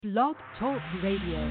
Blog Talk Radio.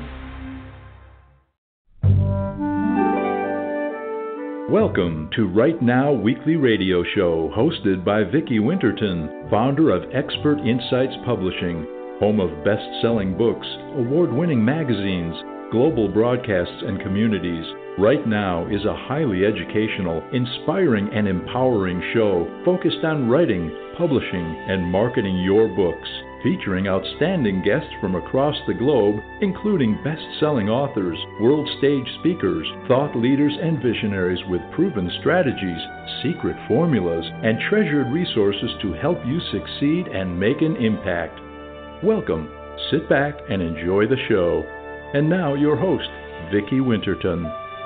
Welcome to Right Now Weekly Radio Show, hosted by Vicki Winterton, founder of Expert Insights Publishing, home of best-selling books, award-winning magazines, global broadcasts, and communities. Right Now is a highly educational, inspiring, and empowering show focused on writing, publishing, and marketing your books, featuring outstanding guests from across the globe, including best-selling authors, world stage speakers, thought leaders, and visionaries with proven strategies, secret formulas, and treasured resources to help you succeed and make an impact. Welcome, sit back, and enjoy the show. And now your host, Vicki Winterton.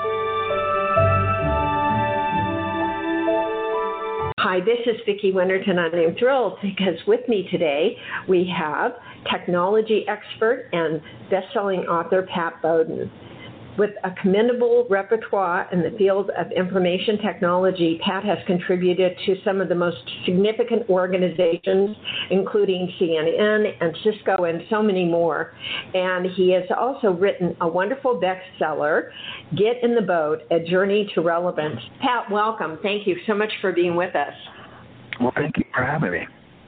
Hi, this is Vicki Winterton, and I'm thrilled because with me today we have technology expert and best-selling author Pat Bowden. With a commendable repertoire in the field of information technology, Pat has contributed to some of the most significant organizations, including CNN and Cisco and so many more. And he has also written a wonderful bestseller, Get in the Boat, A Journey to Relevance. Pat, welcome. Thank you so much for being with us. Well, thank you for having me.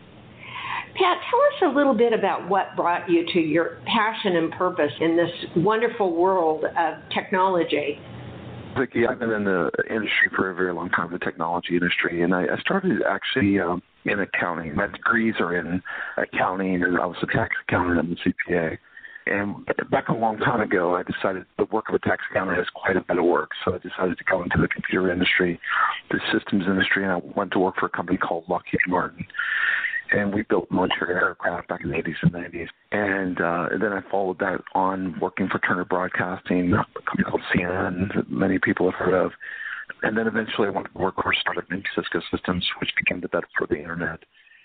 Pat, tell us a little bit about what brought you to your passion and purpose in this wonderful world of technology. Vicki, I've been in the industry for a very long time, the technology industry, and I started actually in accounting. My degrees are in accounting, and I was a tax accountant and a CPA. And back a long time ago, I decided the work of a tax accountant is quite a bit of work, so I decided to go into the computer industry, the systems industry, and I went to work for a company called Lockheed Martin. And we built military aircraft back in the 80s and 90s. And then I followed that on working for Turner Broadcasting, a company called CNN, that many people have heard of. And then eventually I went to work for a startup named Cisco Systems, which became the bedrock for the Internet.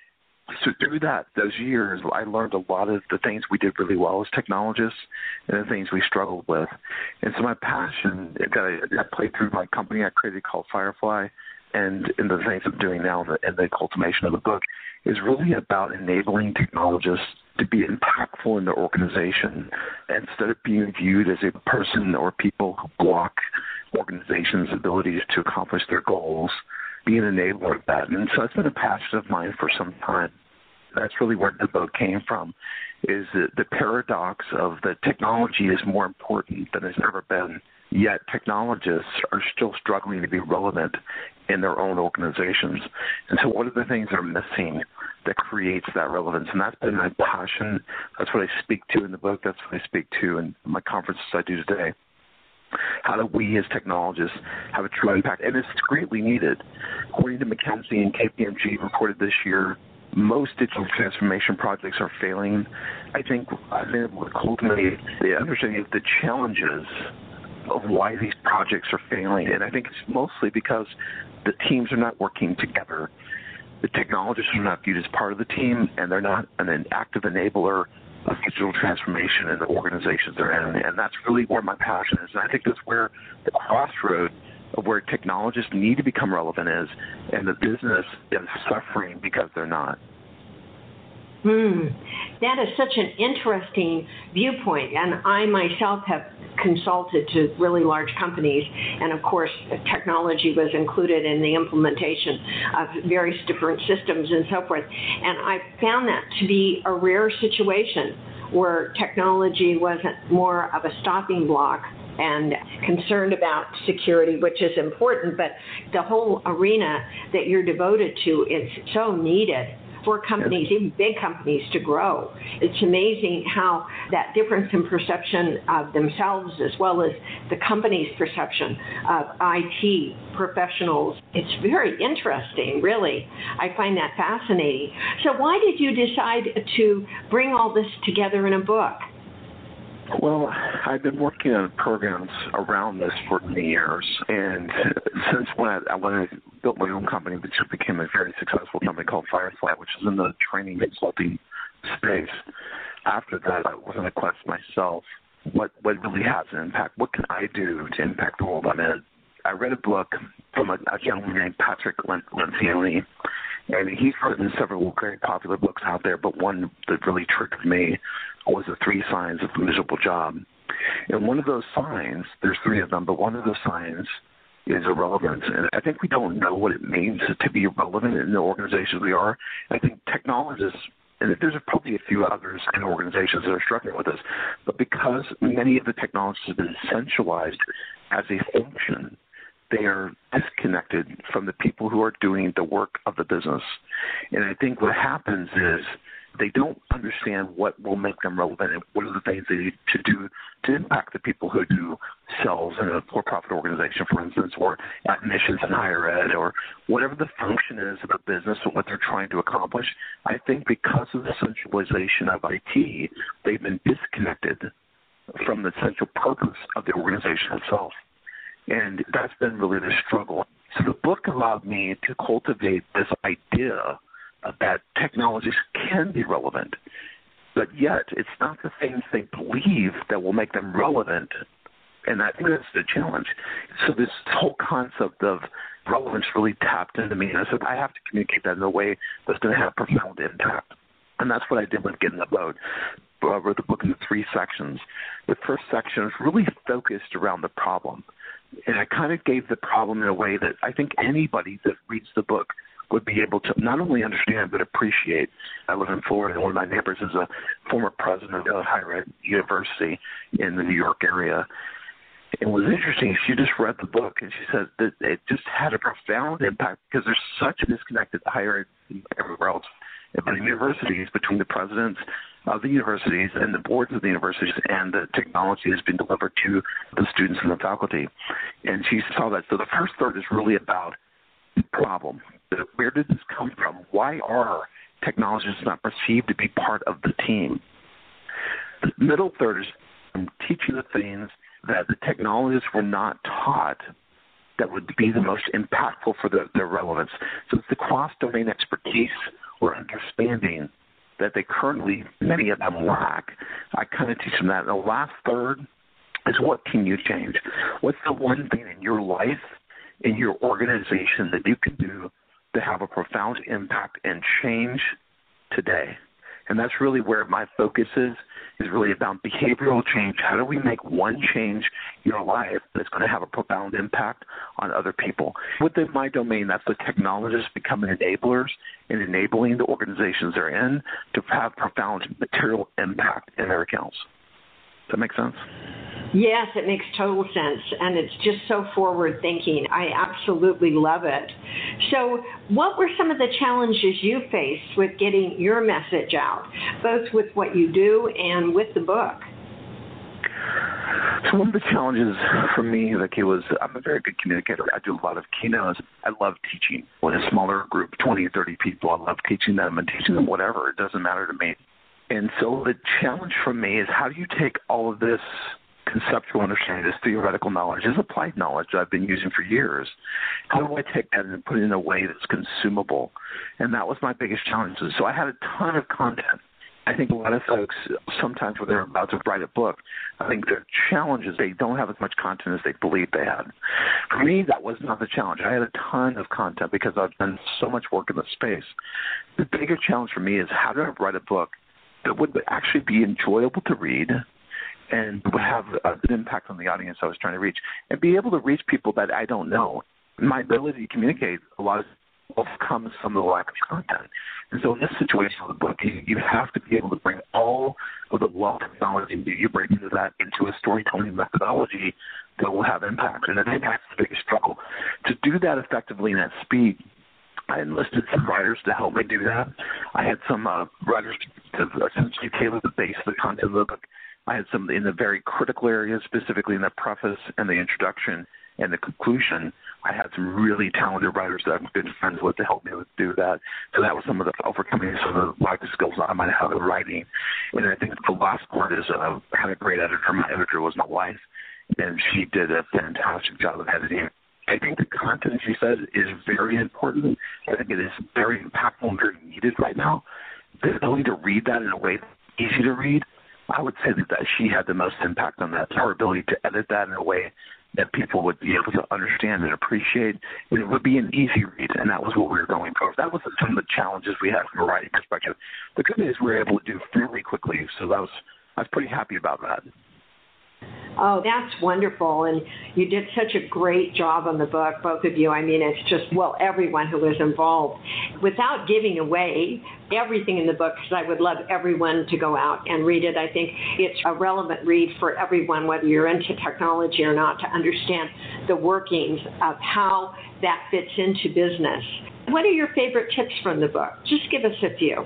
So through those years, I learned a lot of the things we did really well as technologists and the things we struggled with. And so my passion that played through my company I created called Firefly, and in the things I'm doing now and the cultivation of the book is really about enabling technologists to be impactful in their organization instead of being viewed as a person or people who block organizations' abilities to accomplish their goals, be an enabler of that. And so it's been a passion of mine for some time. That's really where the book came from, is the paradox of the technology is more important than it's ever been, yet technologists are still struggling to be relevant in their own organizations. And so what are the things that are missing that creates that relevance? And that's been my passion. That's what I speak to in the book. That's what I speak to in my conferences I do today. How do we as technologists have a true impact? And it's greatly needed. According to McKinsey and KPMG reported this year, most digital transformation projects are failing. I think I've been able to cultivate the understanding of the challenges of why these projects are failing. And I think it's mostly because the teams are not working together. The technologists are not viewed as part of the team, and they're not an active enabler of digital transformation in the organizations they're in. And that's really where my passion is. And I think that's where the crossroad of where technologists need to become relevant is, and the business is suffering because they're not. That is such an interesting viewpoint, and I myself have consulted to really large companies, and of course technology was included in the implementation of various different systems and so forth, and I found that to be a rare situation where technology wasn't more of a stopping block and concerned about security, which is important, but the whole arena that you're devoted to is so needed for companies, even big companies, to grow. It's amazing how that difference in perception of themselves as well as the company's perception of IT professionals, it's very interesting, really. I find that fascinating. So why did you decide to bring all this together in a book? Well, I've been working on programs around this for many years, and since when I built my own company, which became a very successful company called Firefly, which is in the training and consulting space, after that I was on a quest myself, what really has an impact? What can I do to impact the world I'm in? I read a book from a gentleman named Patrick Lencioni, and he's written several very popular books out there, but one that really triggered me was the 3 signs of a miserable job. And one of those signs, there's 3 of them, but one of the signs is irrelevance. And I think we don't know what it means to be relevant in the organizations we are. I think technologists, and there's probably a few others in organizations that are struggling with this, but because many of the technologies have been centralized as a function, they are disconnected from the people who are doing the work of the business. And I think what happens is they don't understand what will make them relevant and what are the things they need to do to impact the people who do sales in a for-profit organization, for instance, or admissions in higher ed, or whatever the function is of a business and what they're trying to accomplish. I think because of the centralization of IT, they've been disconnected from the central purpose of the organization itself. And that's been really the struggle. So the book allowed me to cultivate this idea that technologies can be relevant, but yet it's not the things they believe that will make them relevant. And I think that's the challenge. So this whole concept of relevance really tapped into me. And I said, I have to communicate that in a way that's going to have profound impact. And that's what I did with Getting the Vote. I wrote the book into 3 sections. The first section was really focused around the problem. And I kind of gave the problem in a way that I think anybody that reads the book would be able to not only understand but appreciate. I live in Florida, and one of my neighbors is a former president of a higher ed university in the New York area. And what was interesting, she just read the book, and she said that it just had a profound impact because there's such a disconnect at higher ed and everywhere else at the universities between the presidents of the universities and the boards of the universities and the technology that's been delivered to the students and the faculty. And she saw that. So the first third is really about the problem. Where did this come from? Why are technologists not perceived to be part of the team? The middle third is teaching the things that the technologists were not taught that would be the most impactful for their relevance. So it's the cross-domain expertise or understanding that they currently, many of them, lack. I kind of teach them that. And the last third is what can you change? What's the one thing in your life, in your organization that you can do to have a profound impact and change today? And that's really where my focus is really about behavioral change. How do we make one change in your life that's going to have a profound impact on other people? Within my domain, that's the technologists becoming enablers and enabling the organizations they're in to have profound material impact in their accounts. Does that make sense? Yes, it makes total sense, and it's just so forward-thinking. I absolutely love it. So what were some of the challenges you faced with getting your message out, both with what you do and with the book? So one of the challenges for me, Vicki, was I'm a very good communicator. I do a lot of keynotes. I love teaching. With a smaller group, 20 or 30 people, I love teaching them and teaching them whatever. It doesn't matter to me. And so the challenge for me is how do you take all of this conceptual understanding, this theoretical knowledge, this applied knowledge that I've been using for years, how do I take that and put it in a way that's consumable? And that was my biggest challenge. So I had a ton of content. I think a lot of folks, sometimes when they're about to write a book, I think their challenge is they don't have as much content as they believe they had. For me, that was not the challenge. I had a ton of content because I've done so much work in the space. The bigger challenge for me is how do I write a book that would actually be enjoyable to read and would have an impact on the audience I was trying to reach, and be able to reach people that I don't know. My ability to communicate a lot comes from the lack of content. And so in this situation with the book, you have to be able to bring all of the wealth of knowledge you bring into that into a storytelling methodology that will have impact. And I think that's the biggest struggle. To do that effectively and at speed, I enlisted some writers to help me do that. I had some writers to essentially tailor the base of the content of the book. I had some in the very critical areas, specifically in the preface and the introduction and the conclusion. I had some really talented writers that I've been friends with to help me do that. So that was some of the overcoming some of the lack of skills I might have in writing. And I think the last part is I had a great editor. My editor was my wife, and she did a fantastic job of editing. I think the content, as you said, is very important. I think it is very impactful and very needed right now. The ability to read that in a way that's easy to read, I would say that she had the most impact on that. Her ability to edit that in a way that people would be able to understand and appreciate. And it would be an easy read, and that was what we were going for. That was some of the challenges we had from a writing perspective. The good news we were able to do fairly quickly, so I was pretty happy about that. Oh, that's wonderful. And you did such a great job on the book, both of you. I mean, it's just, well, everyone who was involved. Without giving away everything in the book, because I would love everyone to go out and read it. I think it's a relevant read for everyone, whether you're into technology or not, to understand the workings of how that fits into business. What are your favorite tips from the book? Just give us a few.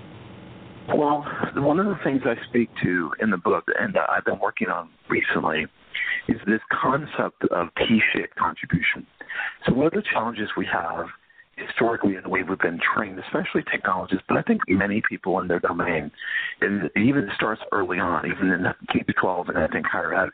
Well, one of the things I speak to in the book, and I've been working on recently, is this concept of T-shaped contribution. So one of the challenges we have historically in the way we've been trained, especially technologists, but I think many people in their domain, and it even starts early on, even in K-12 and I think higher ed,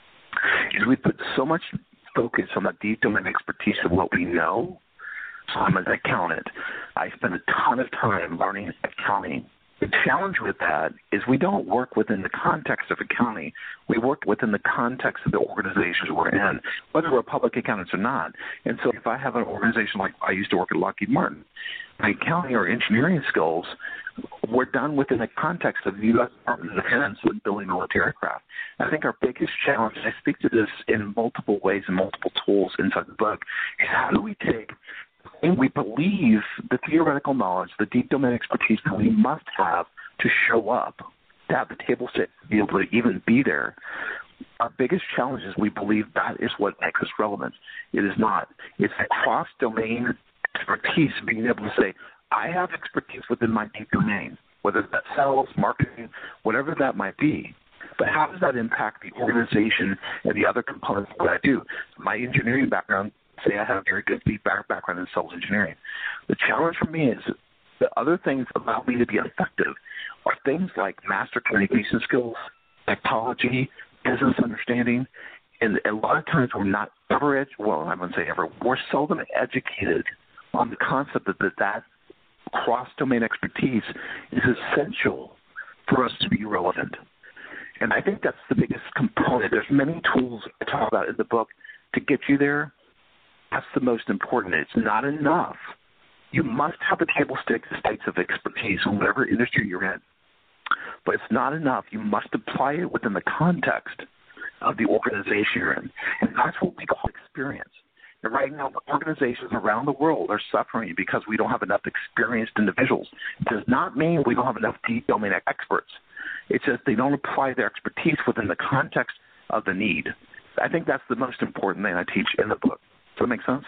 is we put so much focus on the deep domain expertise of what we know. So I'm an accountant. I spend a ton of time learning accounting. The challenge with that is we don't work within the context of accounting. We work within the context of the organizations we're in, whether we're public accountants or not. And so if I have an organization like I used to work at Lockheed Martin, my accounting or engineering skills were done within the context of the U.S. Department of Defense with building military aircraft. I think our biggest challenge, and I speak to this in multiple ways and multiple tools inside the book, is how do we take and we believe the theoretical knowledge, the deep domain expertise that we must have to show up, to have the table set, to be able to even be there. Our biggest challenge is we believe that is what makes us relevant. It is not. It's a cross-domain expertise, being able to say, I have expertise within my deep domain, whether that's sales, marketing, whatever that might be. But how does that impact the organization and the other components that I do? My engineering background, say I have a very good background in sales engineering. The challenge for me is the other things allow me to be effective are things like master communication skills, psychology, business understanding, and a lot of times we're not ever, I wouldn't say ever, we're seldom educated on the concept that cross-domain expertise is essential for us to be relevant. And I think that's the biggest component. There's many tools I talk about in the book to get you there. That's the most important. It's not enough. You must have the table stakes of expertise in whatever industry you're in. But it's not enough. You must apply it within the context of the organization you're in. And that's what we call experience. And right now, organizations around the world are suffering because we don't have enough experienced individuals. It does not mean we don't have enough deep domain experts. It's just they don't apply their expertise within the context of the need. I think that's the most important thing I teach in the book. Does that make sense?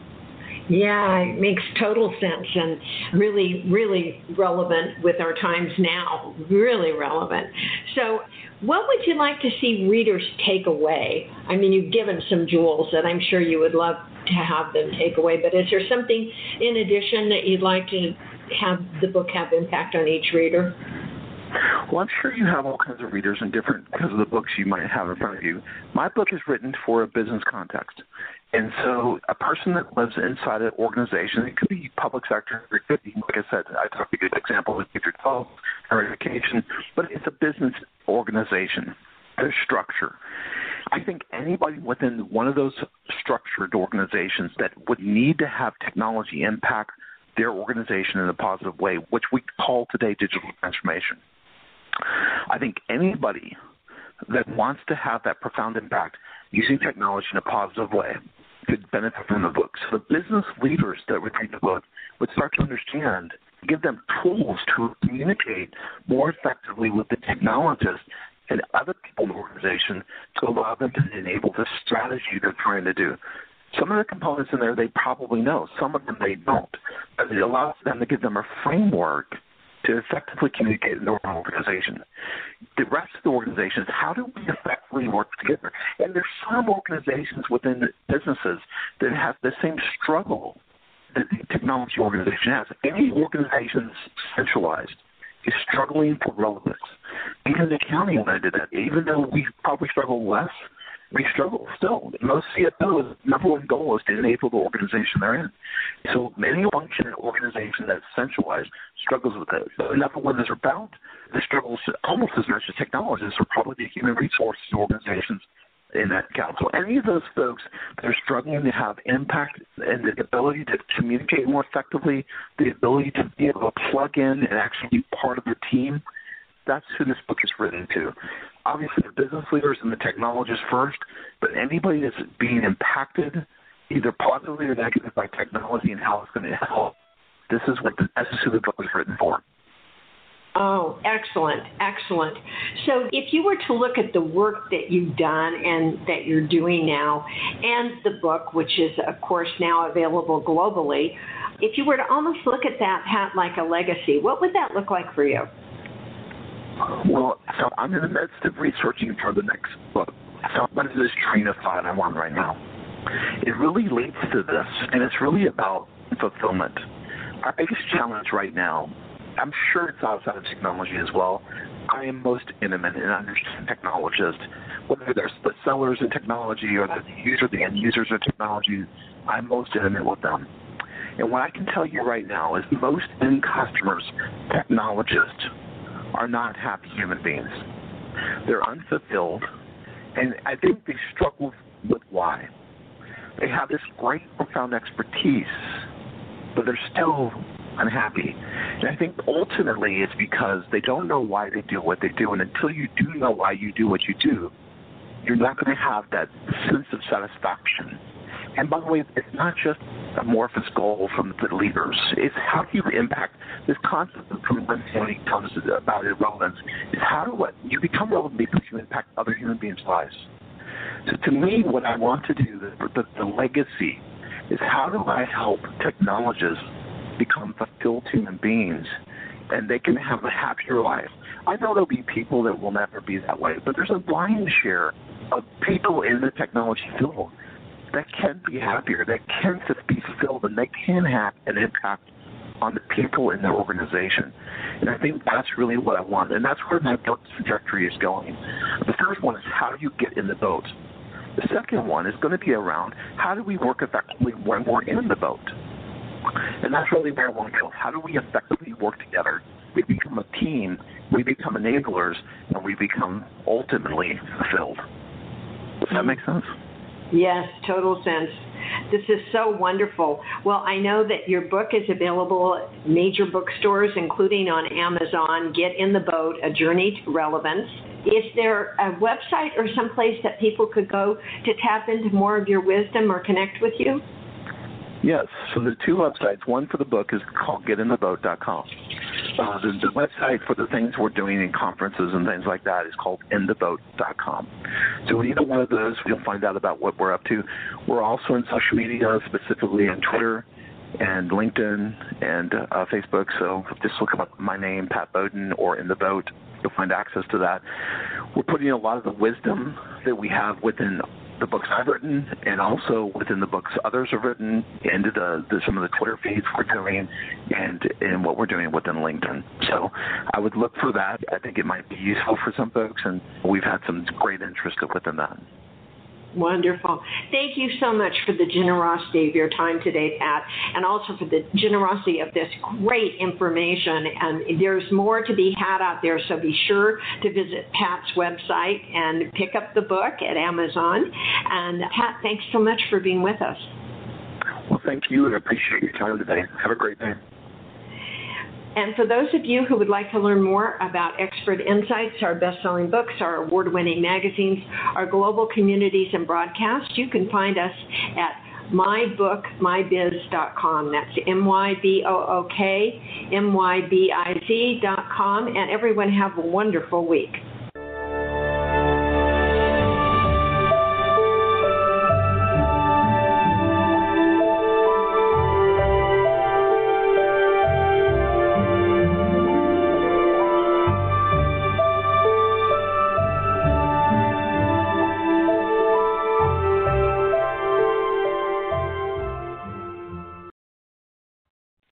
Yeah, it makes total sense and really, really relevant with our times now. Really relevant. So what would you like to see readers take away? I mean, you've given some jewels that I'm sure you would love to have them take away, but is there something in addition that you'd like to have the book have impact on each reader? Well, I'm sure you have all kinds of readers and different because of the books you might have in front of you. My book is written for a business context. And so a person that lives inside an organization, it could be public sector, it could be, like I said, I talked a good example with K-12, higher education, but it's a business organization. There's structure. I think anybody within one of those structured organizations that would need to have technology impact their organization in a positive way, which we call today digital transformation. I think anybody that wants to have that profound impact using technology in a positive way could benefit from the book. So the business leaders that would read the book would start to understand, give them tools to communicate more effectively with the technologists and other people in the organization to allow them to enable the strategy they're trying to do. Some of the components in there they probably know. Some of them they don't. But it allows them to give them a framework to effectively communicate in their organization. The rest of the organization is how do we effectively work together? And there's some organizations within businesses that have the same struggle that the technology organization has. Any organization that's centralized is struggling for relevance. Even accounting, when I did that, even though we probably struggle less we struggle still. Most CFOs' number one goal is to enable the organization they're in. So any function in an organization that's centralized struggles with it. The number one is about the struggles almost as much as technologists or probably the human resources organizations in that council. Any of those folks that are struggling to have impact and the ability to communicate more effectively, the ability to be able to plug in and actually be part of the team, that's who this book is written to. Obviously, the business leaders and the technologists first, but anybody that's being impacted either positively or negatively by technology and how it's going to help, this is who the book was written for. Oh, excellent, excellent. So if you were to look at the work that you've done and that you're doing now and the book, which is, of course, now available globally, if you were to almost look at that, Pat, like a legacy, what would that look like for you? Well, so I'm in the midst of researching for the next book. So I'm under this train of thought I'm on right now. It really leads to this, and it's really about fulfillment. Our biggest challenge right now, I'm sure it's outside of technology as well. I am most intimate and understand technologists, whether they're the sellers in technology or the end users of technology. I'm most intimate with them. And what I can tell you right now is most end customers, technologists, are not happy human beings. They're unfulfilled, and I think they struggle with why. They have this great, profound expertise, but they're still unhappy. And I think ultimately it's because they don't know why they do what they do, and until you do know why you do what you do, you're not going to have that sense of satisfaction. And by the way, it's not just amorphous goal from the leaders. It's how do you impact this concept from when it comes about irrelevance is how do you become relevant because you impact other human beings' lives. So to me, what I want to do, the legacy, is how do I help technologists become fulfilled human beings and they can have a happier life. I know there'll be people that will never be that way, but there's a lion's share of people in the technology field that can be happier, that can be fulfilled, and they can have an impact on the people in their organization. And I think that's really what I want, and that's where my book's trajectory is going. The first one is how do you get in the boat? The second one is going to be around how do we work effectively when we're in the boat? And that's really where I want to go. How do we effectively work together? We become a team, we become enablers, and we become ultimately fulfilled. Does that make sense? Yes, total sense. This is so wonderful. Well, I know that your book is available at major bookstores, including on Amazon. Get in the Boat, A Journey to Relevance. Is there a website or someplace that people could go to tap into more of your wisdom or connect with you? Yes. So the two websites, one for the book is called getintheboat.com. The website for the things we're doing in conferences and things like that is called intheboat.com. So either one of those, you'll find out about what we're up to. We're also in social media, specifically on Twitter and LinkedIn and Facebook. So just look up my name, Pat Bowden, or In the Boat. You'll find access to that. We're putting a lot of the wisdom that we have within the books I've written and also within the books others have written into some of the Twitter feeds we're doing and what we're doing within LinkedIn. So I would look for that. I think it might be useful for some folks, and we've had some great interest within that. Wonderful. Thank you so much for the generosity of your time today, Pat, and also for the generosity of this great information. And there's more to be had out there, so be sure to visit Pat's website and pick up the book at Amazon. And Pat, thanks so much for being with us. Well, thank you, and I appreciate your time today. Have a great day. And for those of you who would like to learn more about Expert Insights, our best-selling books, our award-winning magazines, our global communities and broadcasts, you can find us at mybookmybiz.com. That's MYBOOK, MYBIZ.com. And everyone have a wonderful week.